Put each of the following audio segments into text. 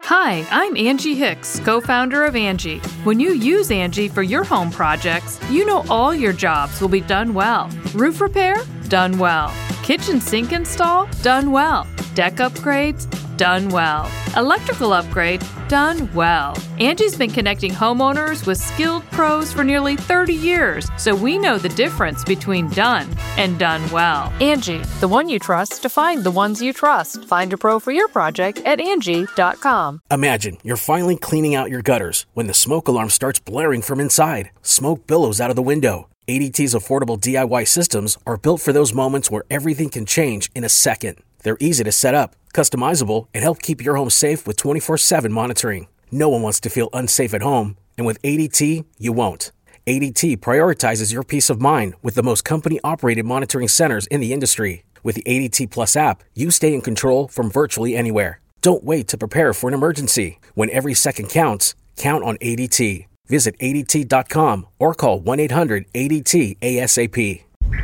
Hi, I'm Angie Hicks, co-founder of Angie. When you use Angie for your home projects, you know all your jobs will be done well. Roof repair? Done well. Kitchen sink install? Done well. Deck upgrades? Done well. Electrical upgrade? Done well. Angie's been connecting homeowners with skilled pros for nearly 30 years, so we know the difference between done and done well. Angie, the one you trust to find the ones you trust. Find a pro for your project at Angie.com. Imagine you're finally cleaning out your gutters when the smoke alarm starts blaring from inside. Smoke billows out of the window. ADT's affordable DIY systems are built for those moments where everything can change in a second. They're easy to set up, customizable, and help keep your home safe with 24/7 monitoring. No one wants to feel unsafe at home, and with ADT, you won't. ADT prioritizes your peace of mind with the most company-operated monitoring centers in the industry. With the ADT Plus app, you stay in control from virtually anywhere. Don't wait to prepare for an emergency. When every second counts, count on ADT. Visit ADT.com or call 1-800-ADT-ASAP.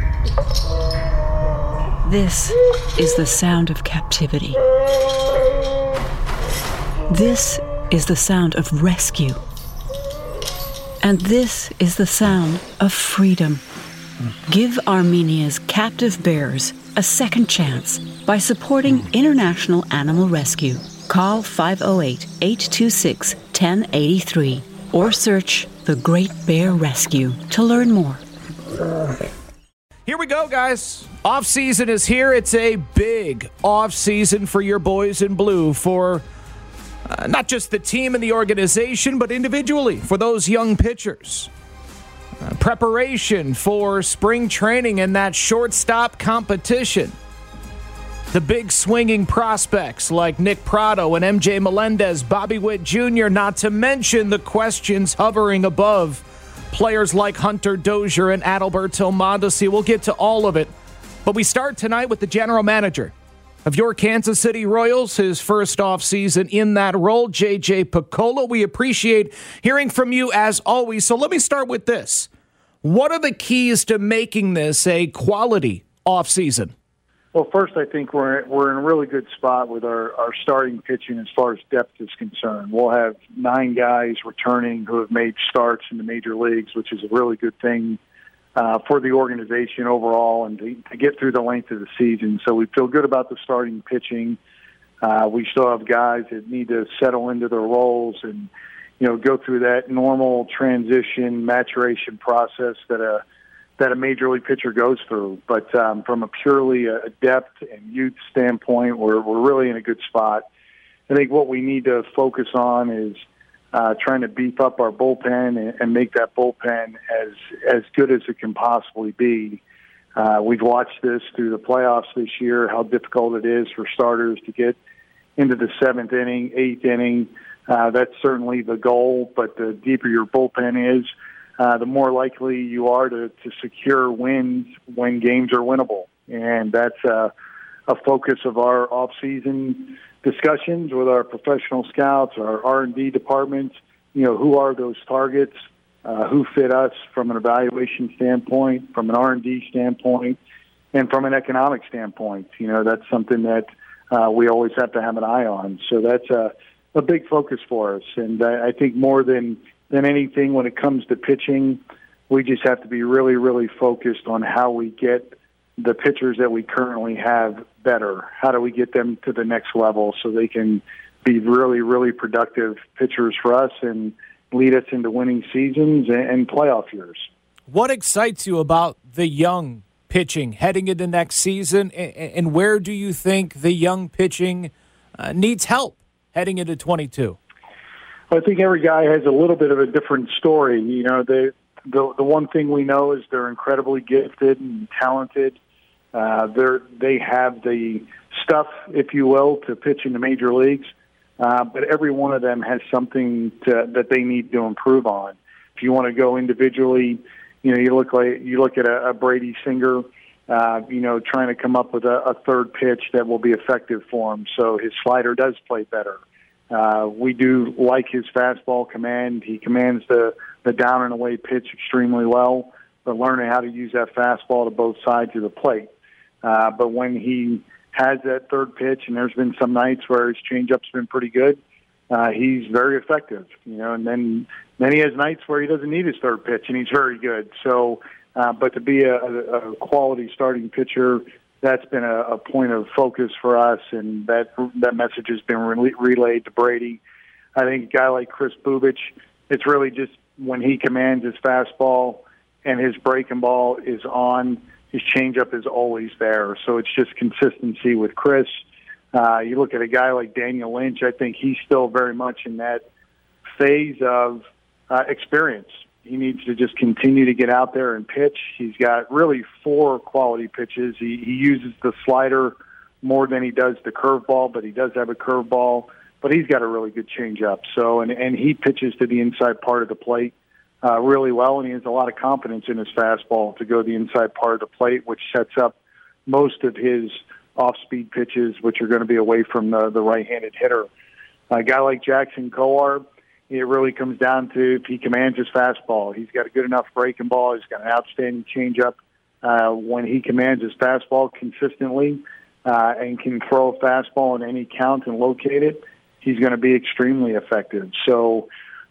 This is the sound of captivity. This is the sound of rescue. And this is the sound of freedom. Give Armenia's captive bears a second chance by supporting International Animal Rescue. Call 508-826-1083 or search The Great Bear Rescue to learn more. Here we go, guys. Off-season is here. It's a big off-season for your boys in blue, for not just the team and the organization, but individually for those young pitchers. Preparation for spring training and that shortstop competition. The big swinging prospects like Nick Pratto and MJ Melendez, Bobby Witt Jr., not to mention the questions hovering above players like Hunter Dozier and Adalberto Mondesi. We'll get to all of it. But we start tonight with the general manager of your Kansas City Royals, his first offseason in that role, JJ Picollo. We appreciate hearing from you as always. So let me start with this. What are the keys to making this a quality offseason? Well, first, I think we're in a really good spot with our starting pitching as far as depth is concerned. We'll have 9 guys returning who have made starts in the major leagues, which is a really good thing for the organization overall and to get through the length of the season. So we feel good about the starting pitching. We still have guys that need to settle into their roles and, go through that normal transition, maturation process that a major league pitcher goes through. But from a purely a depth and youth standpoint, we're really in a good spot. I think what we need to focus on is trying to beef up our bullpen and make that bullpen as good as it can possibly be. We've watched this through the playoffs this year, how difficult it is for starters to get into the 7th inning, 8th inning. That's certainly the goal, but the deeper your bullpen is, the more likely you are to secure wins when games are winnable. And that's a focus of our off-season discussions with our professional scouts, our R&D departments. Who are those targets, who fit us from an evaluation standpoint, from an R&D standpoint, and from an economic standpoint. That's something that we always have to have an eye on. So that's a big focus for us. And I think more than anything when it comes to pitching, we just have to be really, really focused on how we get the pitchers that we currently have better. How do we get them to the next level so they can be really, really productive pitchers for us and lead us into winning seasons and playoff years. What excites you about the young pitching heading into next season, and where do you think the young pitching needs help heading into 22? I think every guy has a little bit of a different story. The one thing we know is they're incredibly gifted and talented. They have the stuff, if you will, to pitch in the major leagues. But every one of them has something that they need to improve on. If you want to go individually, you look at a Brady Singer, trying to come up with a third pitch that will be effective for him. So his slider does play better. We do like his fastball command. He commands the down and away pitch extremely well, but learning how to use that fastball to both sides of the plate. But when he has that third pitch, and there's been some nights where his changeup's been pretty good, he's very effective. And then he has nights where he doesn't need his third pitch, and he's very good. So, but to be a quality starting pitcher, that's been a point of focus for us, and that message has been relayed to Brady. I think a guy like Chris Bubich, it's really just when he commands his fastball and his breaking ball is on, his changeup is always there. So it's just consistency with Chris. You look at a guy like Daniel Lynch, I think he's still very much in that phase of experience. He needs to just continue to get out there and pitch. He's got really 4 quality pitches. He uses the slider more than he does the curveball, but he does have a curveball. But he's got a really good changeup. So, and he pitches to the inside part of the plate really well, and he has a lot of confidence in his fastball to go to the inside part of the plate, which sets up most of his off-speed pitches, which are going to be away from the right-handed hitter. A guy like Jackson Kowar, it really comes down to if he commands his fastball. He's got a good enough breaking ball. He's got an outstanding changeup. When he commands his fastball consistently and can throw a fastball in any count and locate it, he's going to be extremely effective. So,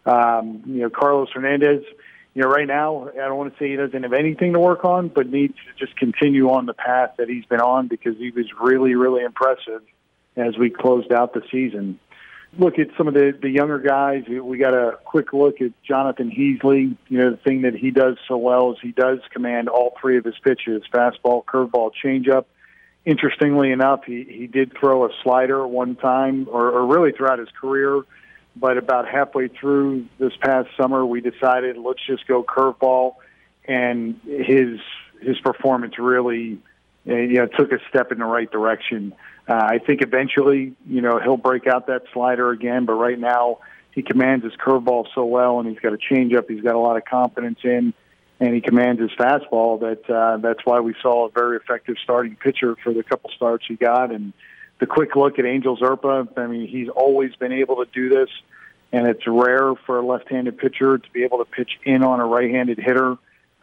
Carlos Hernandez, right now, I don't want to say he doesn't have anything to work on, but needs to just continue on the path that he's been on because he was really, really impressive as we closed out the season. Look at some of the younger guys. We got a quick look at Jonathan Heasley. The thing that he does so well is he does command all 3 of his pitches, fastball, curveball, changeup. Interestingly enough, he did throw a slider one time, or really throughout his career, but about halfway through this past summer, we decided let's just go curveball, and his performance really took a step in the right direction. I think eventually, he'll break out that slider again, but right now he commands his curveball so well, and he's got a changeup he's got a lot of confidence in, and he commands his fastball that's why we saw a very effective starting pitcher for the couple starts he got. And the quick look at Angel Zerpa, I mean, he's always been able to do this, and it's rare for a left-handed pitcher to be able to pitch in on a right-handed hitter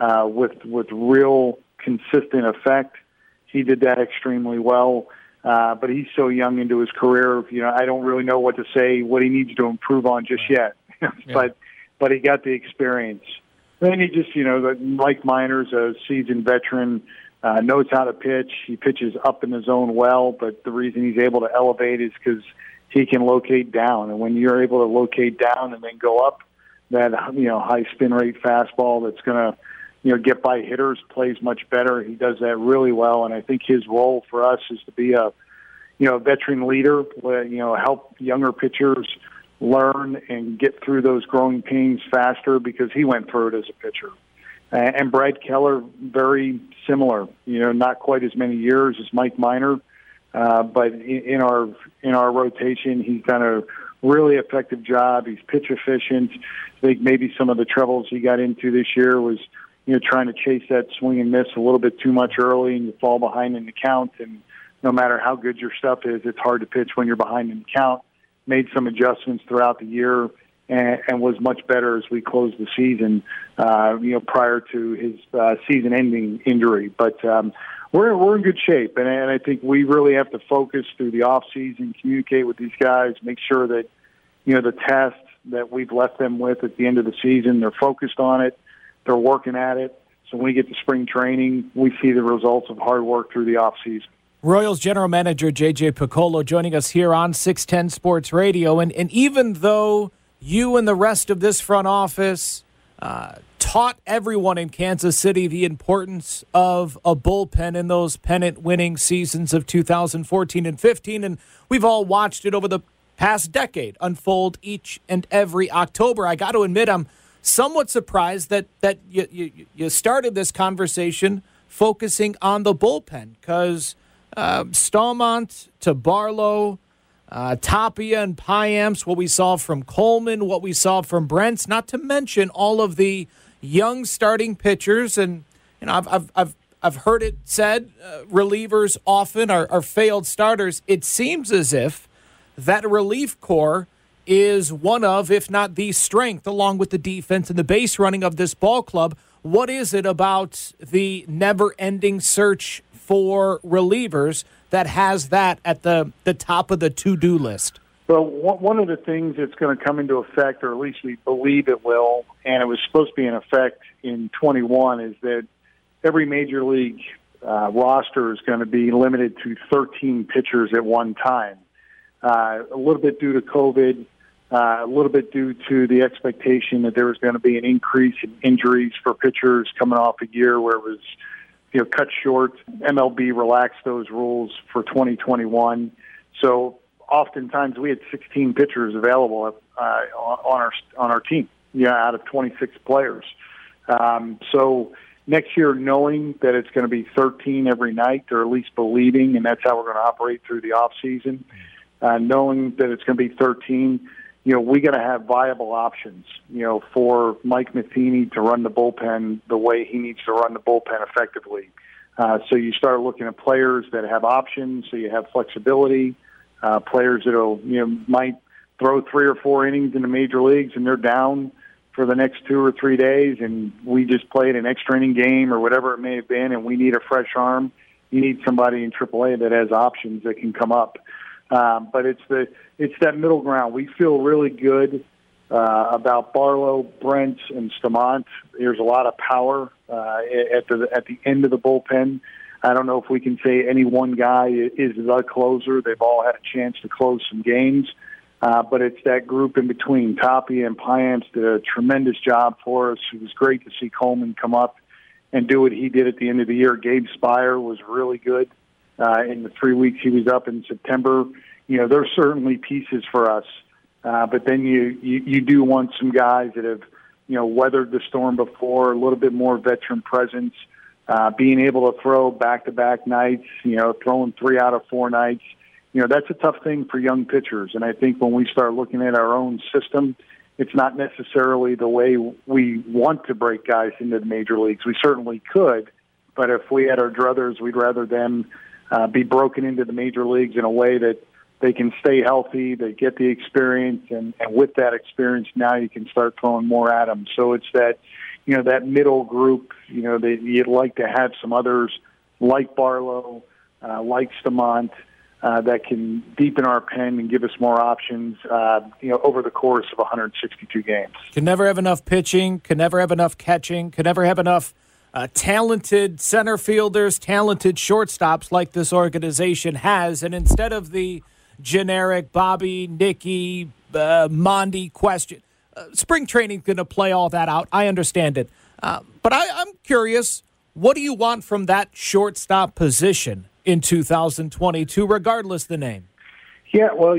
with real consistent effect. He did that extremely well. But he's so young into his career, I don't really know what to say, what he needs to improve on just yet. But he got the experience. Then he just, Mike Minor's a seasoned veteran, knows how to pitch. He pitches up in the zone well, but the reason he's able to elevate is because he can locate down. And when you're able to locate down and then go up, that, high spin rate fastball that's going to, get by hitters plays much better. He does that really well, and I think his role for us is to be a veteran leader, help younger pitchers learn and get through those growing pains faster because he went through it as a pitcher. And Brad Keller, very similar, not quite as many years as Mike Minor, but in our rotation, he's done a really effective job. He's pitch efficient. I think maybe some of the troubles he got into this year was trying to chase that swing and miss a little bit too much early, and you fall behind in the count. And no matter how good your stuff is, it's hard to pitch when you're behind in the count. Made some adjustments throughout the year and was much better as we closed the season, prior to his season-ending injury. But we're in good shape, and I think we really have to focus through the off season, communicate with these guys, make sure that the test that we've left them with at the end of the season, they're focused on it. They're working at it. So when we get to spring training, we see the results of hard work through the offseason. Royals General Manager J.J. Picollo joining us here on 610 Sports Radio. And even though you and the rest of this front office taught everyone in Kansas City the importance of a bullpen in those pennant-winning seasons of 2014 and 15, and we've all watched it over the past decade unfold each and every October, I got to admit I'm somewhat surprised that you started this conversation focusing on the bullpen because Stallmont to Barlow, Tapia and Payamps, what we saw from Coleman, what we saw from Brents, not to mention all of the young starting pitchers. And I've heard it said relievers often are failed starters. It seems as if that relief corps is one of, if not the strength, along with the defense and the base running of this ball club. What is it about the never-ending search for relievers that has that at the top of the to-do list? Well, one of the things that's going to come into effect, or at least we believe it will, and it was supposed to be in effect in 21, is that every major league roster is going to be limited to 13 pitchers at one time. A little bit due to COVID, a little bit due to the expectation that there was going to be an increase in injuries for pitchers coming off a year where it was, cut short. MLB relaxed those rules for 2021. So oftentimes we had 16 pitchers available on our team, out of 26 players. So next year, knowing that it's going to be 13 every night, or at least believing, and that's how we're going to operate through the off season, knowing that it's going to be 13, we got to have viable options, for Mike Matheny to run the bullpen the way he needs to run the bullpen effectively. So you start looking at players that have options, so you have flexibility. Players that might throw 3 or 4 innings in the major leagues and they're down for the next 2 or 3 days, and we just played an extra inning game or whatever it may have been, and we need a fresh arm. You need somebody in AAA that has options that can come up. But it's that middle ground. We feel really good about Barlow, Brent, and Stamont. There's a lot of power at the end of the bullpen. I don't know if we can say any one guy is the closer. They've all had a chance to close some games. But it's that group in between. Tapia and Piamps did a tremendous job for us. It was great to see Coleman come up and do what he did at the end of the year. Gabe Spire was really good in the 3 weeks he was up in September. There's certainly pieces for us. But then you do want some guys that have, weathered the storm before, a little bit more veteran presence, being able to throw back-to-back nights, throwing 3 out of 4 nights. That's a tough thing for young pitchers. And I think when we start looking at our own system, it's not necessarily the way we want to break guys into the major leagues. We certainly could, but if we had our druthers, we'd rather them be broken into the major leagues in a way that they can stay healthy, they get the experience, and with that experience, now you can start throwing more at them. So it's that, that middle group, that you'd like to have some others like Barlow, like Stamont, that can deepen our pen and give us more options, over the course of 162 games. Can never have enough pitching, can never have enough catching, can never have enough talented center fielders, talented shortstops like this organization has. And instead of the generic Bobby, Nicky, Mondi question, spring training's going to play all that out. I understand it. But I'm curious, what do you want from that shortstop position in 2022, regardless the name? Yeah, well,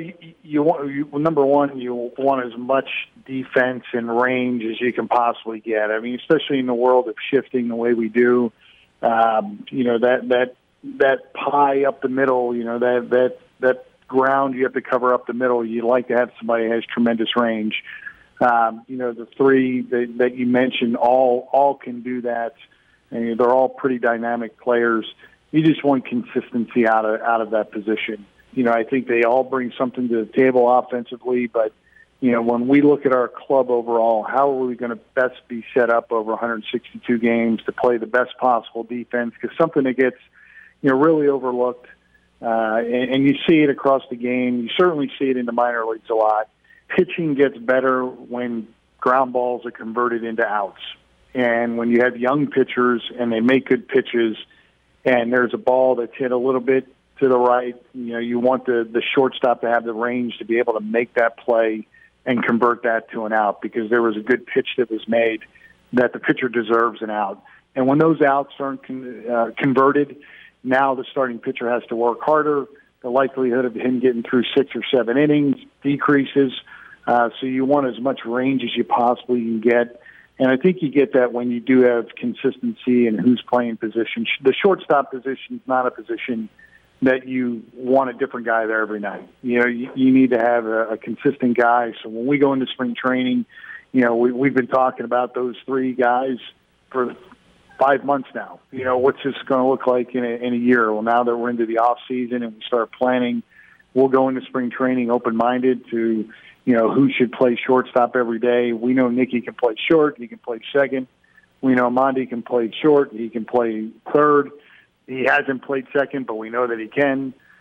number one, you want as much defense and range as you can possibly get. I mean, especially in the world of shifting the way we do, that pie up the middle, that ground you have to cover up the middle. You'd like to have somebody who has tremendous range. The 3 that you mentioned all can do that, and they're all pretty dynamic players. You just want consistency out of that position. I think they all bring something to the table offensively, but, when we look at our club overall, how are we going to best be set up over 162 games to play the best possible defense? Because something that gets, really overlooked, and you see it across the game. You certainly see it in the minor leagues a lot. Pitching gets better when ground balls are converted into outs. And when you have young pitchers and they make good pitches and there's a ball that's hit a little bit to the right, you want the shortstop to have the range to be able to make that play and convert that to an out, because there was a good pitch that was made that the pitcher deserves an out. And when those outs aren't converted, now the starting pitcher has to work harder. The likelihood of him getting through 6 or 7 innings decreases. So you want as much range as you possibly can get. And I think you get that when you do have consistency in who's playing position. The shortstop position is not a position that you want a different guy there every night. You need to have a consistent guy. So when we go into spring training, we've been talking about those 3 guys for 5 months now. What's this going to look like in a year? Well, now that we're into the off season and we start planning, we'll go into spring training open-minded to, who should play shortstop every day. We know Nicky can play short. He can play second. We know Mondi can play short. He can play third. He hasn't played second, but we know that he can.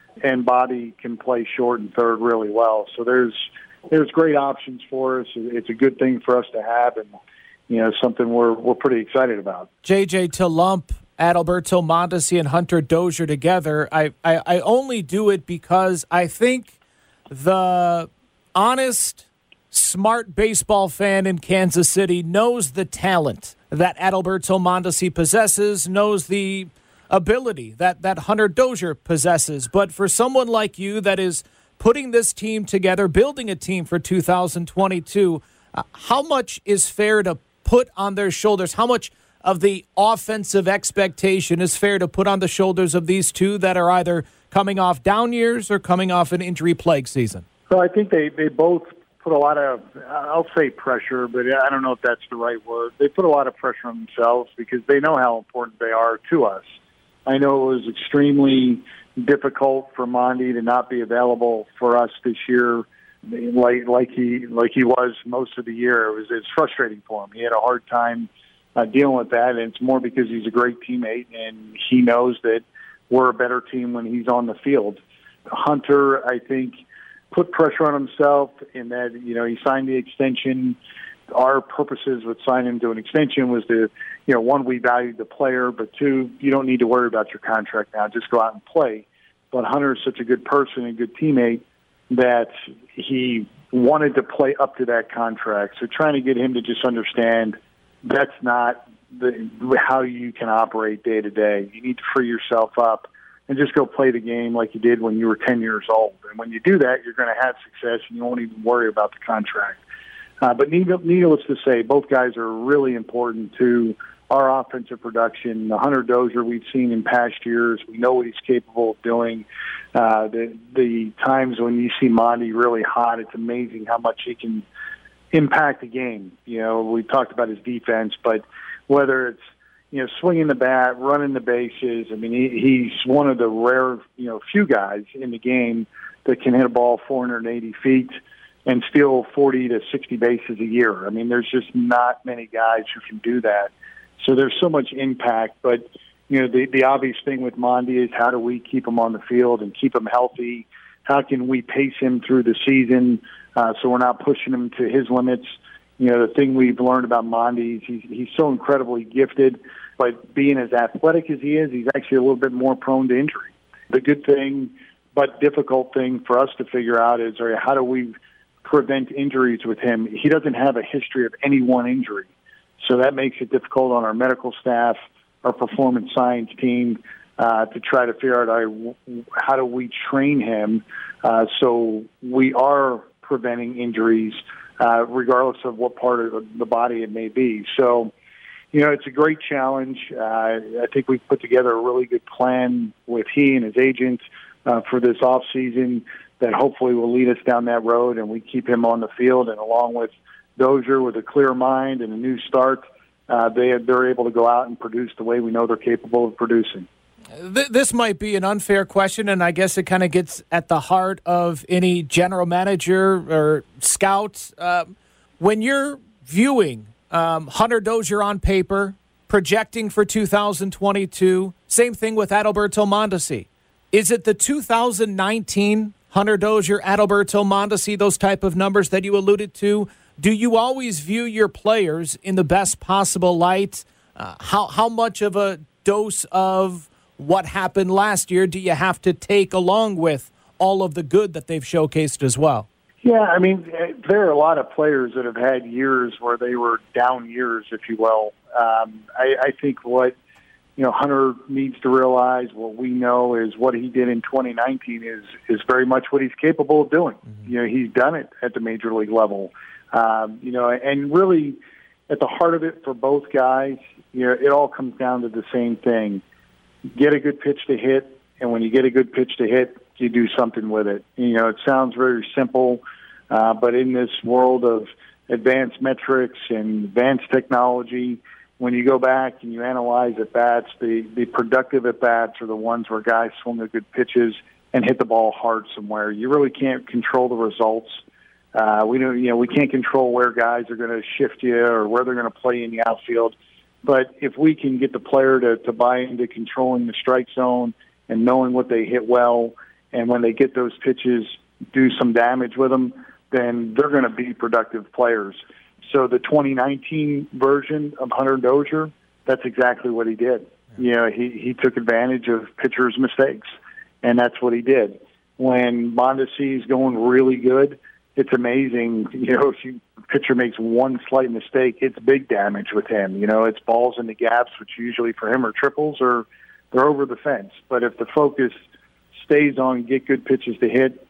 and Bobby can play short and third really well. So there's great options for us. It's a good thing for us to have, and something we're pretty excited about. JJ, to lump Adalberto Mondesi and Hunter Dozier together, I only do it because I think the honest, smart baseball fan in Kansas City knows the talent that Adalberto Mondesi possesses, knows the ability that Hunter Dozier possesses. But for someone like you that is putting this team together, building a team for 2022, how much is fair to put on their shoulders? How much of the offensive expectation is fair to put on the shoulders of these two that are either coming off down years or coming off an injury-plagued season? Well, I think they both put a lot of, I'll say pressure, but I don't know if that's the right word. They put a lot of pressure on themselves because they know how important they are to us. I know it was extremely difficult for Mondi to not be available for us this year, like he was most of the year. It's frustrating for him. He had a hard time dealing with that, and it's more because he's a great teammate and he knows that we're a better team when he's on the field. Hunter, I think, put pressure on himself in that, he signed the extension. Our purposes with signing him to an extension was to, one, we valued the player, but two, you don't need to worry about your contract now. Just go out and play. But Hunter is such a good person and good teammate that he wanted to play up to that contract. So trying to get him to just understand that's not how you can operate day to day. You need to free yourself up and just go play the game like you did when you were 10 years old. And when you do that, you're going to have success, and you won't even worry about the contract. But needless to say, both guys are really important to our offensive production. The Hunter Dozier we've seen in past years. We know what he's capable of doing. The times when you see Mondi really hot, it's amazing how much he can impact the game. We talked about his defense, but whether it's swinging the bat, running the bases. I mean, he's one of the rare, few guys in the game that can hit a ball 480 feet and steal 40 to 60 bases a year. I mean, there's just not many guys who can do that. So there's so much impact. But, the obvious thing with Mondi is how do we keep him on the field and keep him healthy? How can we pace him through the season so we're not pushing him to his limits? The thing we've learned about Mondi is he's so incredibly gifted, but being as athletic as he is, he's actually a little bit more prone to injury. The good thing, but difficult thing for us to figure out is, how do we prevent injuries with him? He doesn't have a history of any one injury. So that makes it difficult on our medical staff, our performance science team, to try to figure out how do we train him so we are preventing injuries regardless of what part of the body it may be. So, it's a great challenge. I think we've put together a really good plan with he and his agent for this off season that hopefully will lead us down that road, and we keep him on the field. And along with Dozier, with a clear mind and a new start, they're able to go out and produce the way we know they're capable of producing. This might be an unfair question, and I guess it kind of gets at the heart of any general manager or scout. When you're viewing Hunter Dozier on paper, projecting for 2022, same thing with Adalberto Mondesi. Is it the 2019 Hunter Dozier, Adalberto Mondesi, those type of numbers that you alluded to? Do you always view your players in the best possible light? How much of a dose of what happened last year do you have to take along with all of the good that they've showcased as well? Yeah, I mean, there are a lot of players that have had years where they were down years, if you will. I think what Hunter needs to realize, what we know is what he did in 2019 is very much what he's capable of doing. Mm-hmm. He's done it at the major league level. And really at the heart of it for both guys, it all comes down to the same thing. Get a good pitch to hit, and when you get a good pitch to hit, you do something with it. It sounds very simple, but in this world of advanced metrics and advanced technology, when you go back and you analyze at-bats, the productive at-bats are the ones where guys swing the good pitches and hit the ball hard somewhere. You really can't control the results. We can't control where guys are going to shift you or where they're going to play in the outfield. But if we can get the player to buy into controlling the strike zone and knowing what they hit well And when they get those pitches, do some damage with them, then they're going to be productive players. So the 2019 version of Hunter Dozier, that's exactly what he did. You know, he took advantage of pitchers' mistakes, and that's what he did. When Mondesi is going really good, it's amazing. You know, if a pitcher makes one slight mistake, it's big damage with him. You know, it's balls in the gaps, which usually for him are triples, or they're over the fence. But if the focus stays on get good pitches to hit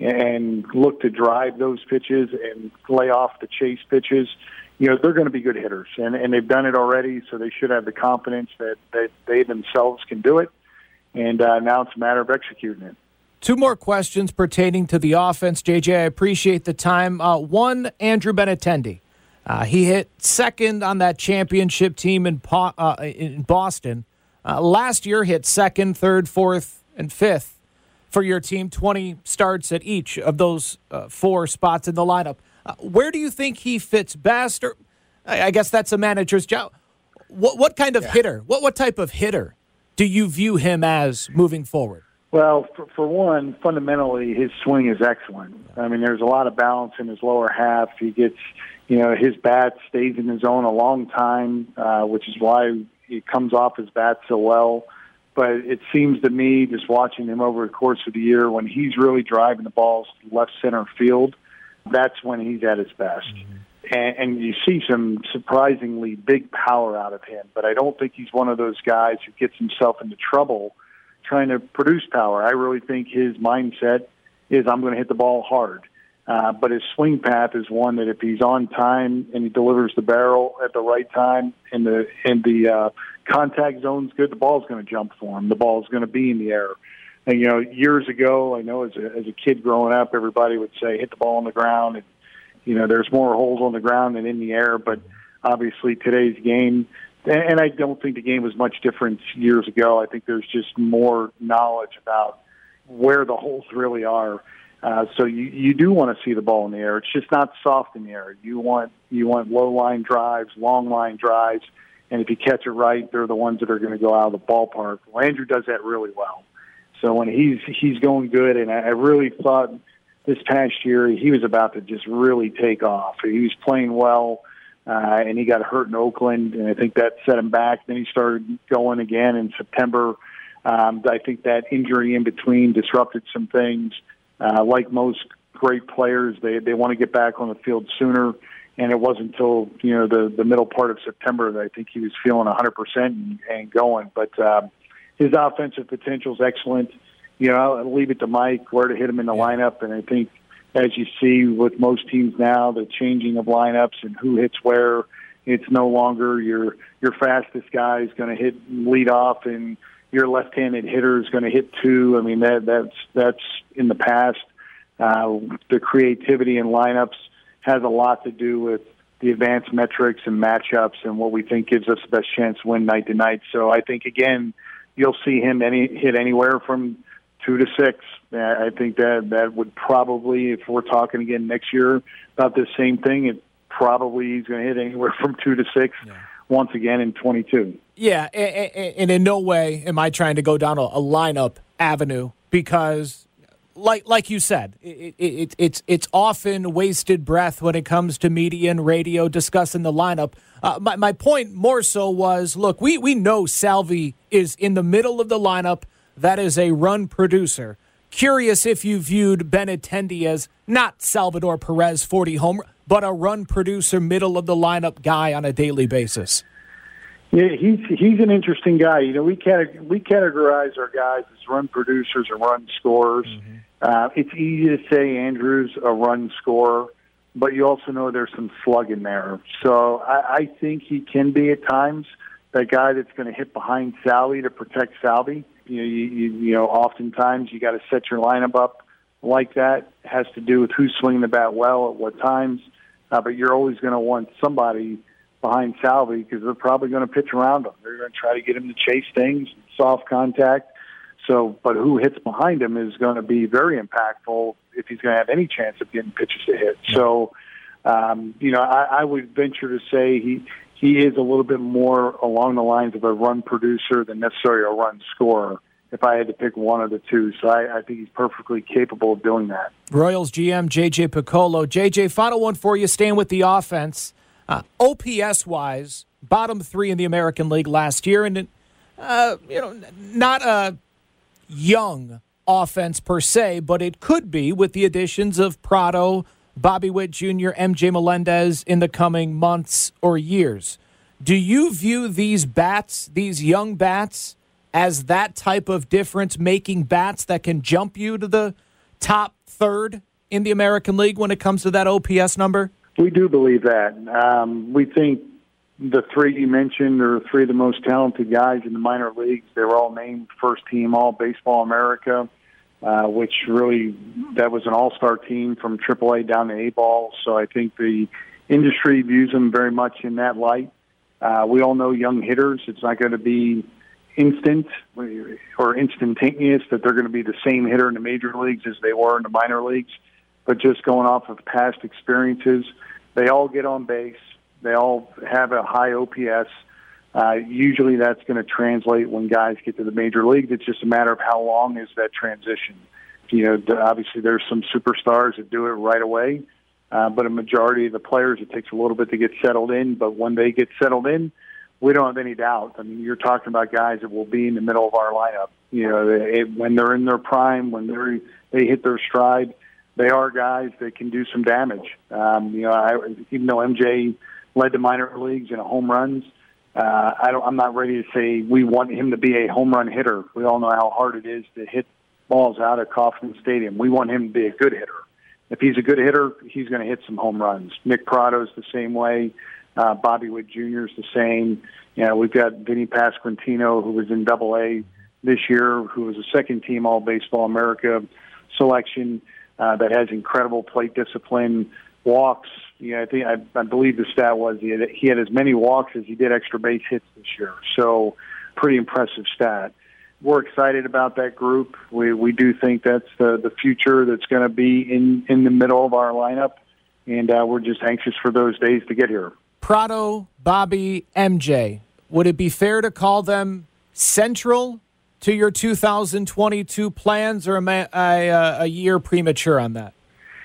and look to drive those pitches and lay off the chase pitches, you know, they're going to be good hitters. And they've done it already, so they should have the confidence that they themselves can do it. And now it's a matter of executing it. Two more questions pertaining to the offense. JJ, I appreciate the time. One, Andrew Benintendi. He hit second on that championship team in Boston. Last year, hit second, third, fourth, and fifth for your team, 20 starts at each of those 4 spots in the lineup. Where do you think he fits best? Or I guess that's a manager's job. What kind of hitter, what type of hitter do you view him as moving forward? Well, for one, fundamentally, his swing is excellent. I mean, there's a lot of balance in his lower half. He gets, you know, his bat stays in his zone a long time, which is why he comes off his bat so well. But it seems to me, just watching him over the course of the year, when he's really driving the balls to left center field, that's when he's at his best. Mm-hmm. And you see some surprisingly big power out of him. But I don't think he's one of those guys who gets himself into trouble trying to produce power. I really think his mindset is I'm going to hit the ball hard. But his swing path is one that if he's on time and he delivers the barrel at the right time and the contact zone's good, the ball's going to jump for him. The ball's going to be in the air. And, you know, years ago, I know as a kid growing up, everybody would say hit the ball on the ground. And, you know, there's more holes on the ground than in the air. But obviously today's game, and I don't think the game was much different years ago. I think there's just more knowledge about where the holes really are. So you do want to see the ball in the air. It's just not soft in the air. You want low line drives, long line drives, and if you catch it right, they're the ones that are going to go out of the ballpark. Well, Andrew does that really well. So when he's going good, and I really thought this past year he was about to just really take off. He was playing well, and he got hurt in Oakland, and I think that set him back. Then he started going again in September. I think that injury in between disrupted some things. Like most great players, they want to get back on the field sooner, and it wasn't until the middle part of September that I think he was feeling 100% and going. But his offensive potential is excellent. You know, I'll leave it to Mike where to hit him in the lineup, and I think as you see with most teams now, the changing of lineups and who hits where, it's no longer your fastest guy is going to hit lead off and your left-handed hitter is going to hit 2. I mean, that's in the past. The creativity in lineups has a lot to do with the advanced metrics and matchups and what we think gives us the best chance to win night to night. So I think, again, you'll see him hit anywhere from 2 to 6. I think that would probably, if we're talking again next year about the same thing, it probably he's going to hit anywhere from 2 to 6 once again in 22. Yeah, and in no way am I trying to go down a lineup avenue because, like you said, it's often wasted breath when it comes to media and radio discussing the lineup. My point more so was, look, we know Salvi is in the middle of the lineup. That is a run producer. Curious if you viewed Benintendi as not Salvador Perez 40 homer, but a run producer, middle of the lineup guy on a daily basis. Yeah, he's an interesting guy. You know, we categorize our guys as run producers and run scorers. Mm-hmm. It's easy to say Andrew's a run scorer, but you also know there's some slug in there. So I think he can be at times that guy that's going to hit behind Salvi to protect Salvi. You know, oftentimes you got to set your lineup up like that. It has to do with who's swinging the bat well at what times. But you're always going to want somebody behind Salvi because they're probably going to pitch around him. They're going to try to get him to chase things, soft contact. So, but who hits behind him is going to be very impactful if he's going to have any chance of getting pitches to hit. So, I would venture to say he is a little bit more along the lines of a run producer than necessarily a run scorer. if I had to pick one of the two. So I think he's perfectly capable of doing that. Royals GM J.J. Picollo. J.J., final one for you, staying with the offense. OPS-wise, bottom 3 in the American League last year, and not a young offense per se, but it could be with the additions of Prado, Bobby Witt Jr., MJ Melendez in the coming months or years. Do you view these bats, these young bats, as that type of difference-making bats that can jump you to the top third in the American League when it comes to that OPS number? We do believe that. We think the 3 you mentioned are 3 of the most talented guys in the minor leagues. They were all named first team All-Baseball America, which really, that was an all-star team from AAA down to A-ball. So I think the industry views them very much in that light. We all know young hitters, it's not going to be instant or instantaneous that they're going to be the same hitter in the major leagues as they were in the minor leagues. But just going off of past experiences, they all get on base. They all have a high OPS. Usually that's going to translate when guys get to the major leagues. It's just a matter of how long is that transition. Obviously there's some superstars that do it right away, but a majority of the players, it takes a little bit to get settled in. But when they get settled in, we don't have any doubt. I mean, you're talking about guys that will be in the middle of our lineup. When they're in their prime, when they hit their stride, they are guys that can do some damage. Even though MJ led the minor leagues in home runs, I'm not ready to say we want him to be a home run hitter. We all know how hard it is to hit balls out of Kauffman Stadium. We want him to be a good hitter. If he's a good hitter, he's going to hit some home runs. Nick Prado's the same way. Bobby Witt Jr. is the same. We've got Vinny Pasquantino, who was in Double-A this year, who was a second-team All-Baseball America selection that has incredible plate discipline, walks. I believe the stat was he had as many walks as he did extra base hits this year. So pretty impressive stat. We're excited about that group. We do think that's the future that's going to be in the middle of our lineup, and we're just anxious for those days to get here. Prado, Bobby, MJ, would it be fair to call them central to your 2022 plans, or am I a year premature on that?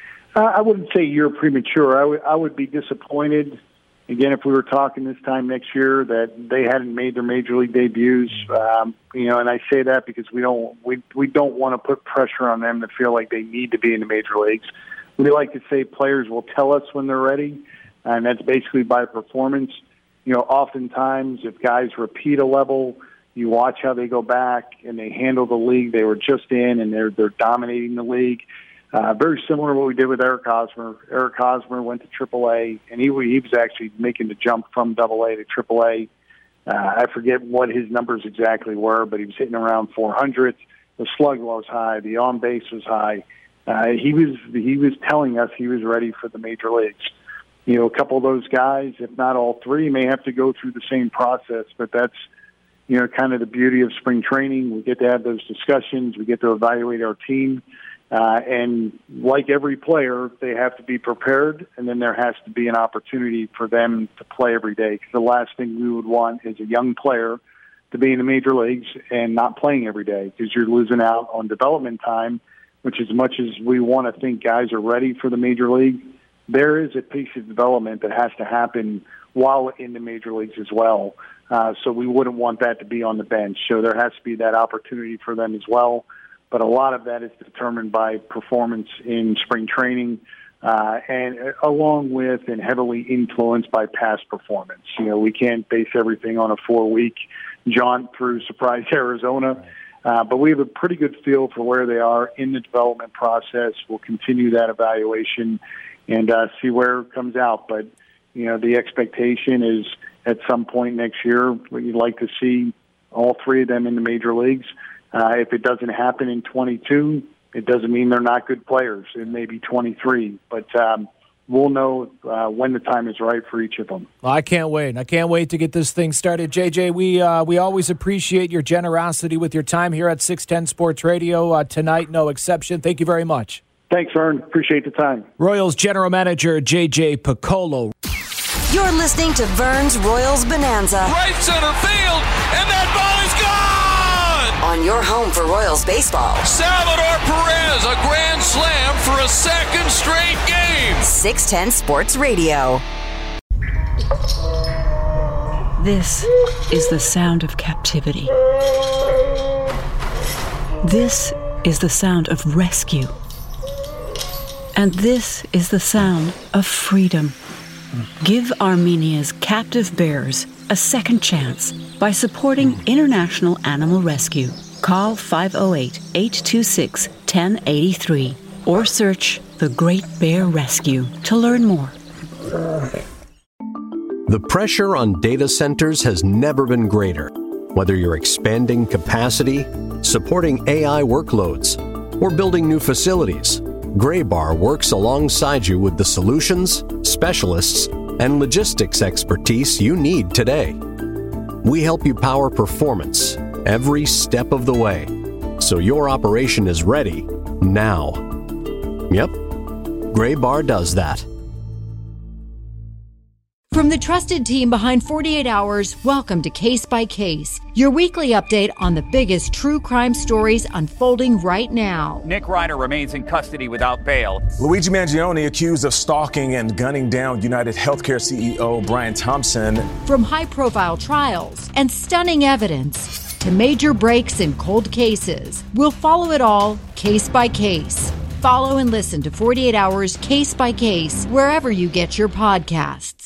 I wouldn't say year premature. I would be disappointed, again, if we were talking this time next year that they hadn't made their major league debuts. And I say that because we don't want to put pressure on them to feel like they need to be in the major leagues. We like to say players will tell us when they're ready, and that's basically by performance. Oftentimes if guys repeat a level, you watch how they go back and they handle the league they were just in, and they're dominating the league. Very similar to what we did with Eric Hosmer. Eric Hosmer went to AAA, and he was actually making the jump from AA to AAA. I forget what his numbers exactly were, but he was hitting around 400. The slug was high. The on base was high. He was telling us he was ready for the major leagues. A couple of those guys, if not all 3, may have to go through the same process, but that's kind of the beauty of spring training. We get to have those discussions. We get to evaluate our team. And like every player, they have to be prepared, and then there has to be an opportunity for them to play every day. Because the last thing we would want is a young player to be in the major leagues and not playing every day, because you're losing out on development time, which as much as we want to think guys are ready for the major league, there is a piece of development that has to happen while in the major leagues as well. So we wouldn't want that to be on the bench. So there has to be that opportunity for them as well. But a lot of that is determined by performance in spring training, and along with and heavily influenced by past performance. We can't base everything on a 4-week jaunt through Surprise, Arizona, but we have a pretty good feel for where they are in the development process. We'll continue that evaluation and see where it comes out. But, the expectation is at some point next year, we'd like to see all 3 of them in the major leagues. If it doesn't happen in 22, it doesn't mean they're not good players. It may be 23, but we'll know when the time is right for each of them. Well, I can't wait. I can't wait to get this thing started. JJ, we always appreciate your generosity with your time here at 610 Sports Radio. Tonight, no exception. Thank you very much. Thanks, Vern. Appreciate the time. Royals General Manager JJ Picollo. You're listening to Vern's Royals Bonanza. Right center field, and that ball is gone! on your home for Royals baseball. Salvador Perez, a grand slam for a second straight game. 610 Sports Radio. This is the sound of captivity. This is the sound of rescue. And this is the sound of freedom. Give Armenia's captive bears a second chance by supporting International Animal Rescue. Call 508-826-1083 or search The Great Bear Rescue to learn more. The pressure on data centers has never been greater. Whether you're expanding capacity, supporting AI workloads, or building new facilities, Graybar works alongside you with the solutions, specialists, and logistics expertise you need today. We help you power performance every step of the way, so your operation is ready now. Yep, Graybar does that. From the trusted team behind 48 Hours, welcome to Case by Case, your weekly update on the biggest true crime stories unfolding right now. Nick Ryder remains in custody without bail. Luigi Mangione accused of stalking and gunning down United Healthcare CEO Brian Thompson. From high-profile trials and stunning evidence to major breaks in cold cases, we'll follow it all case by case. Follow and listen to 48 Hours Case by Case wherever you get your podcasts.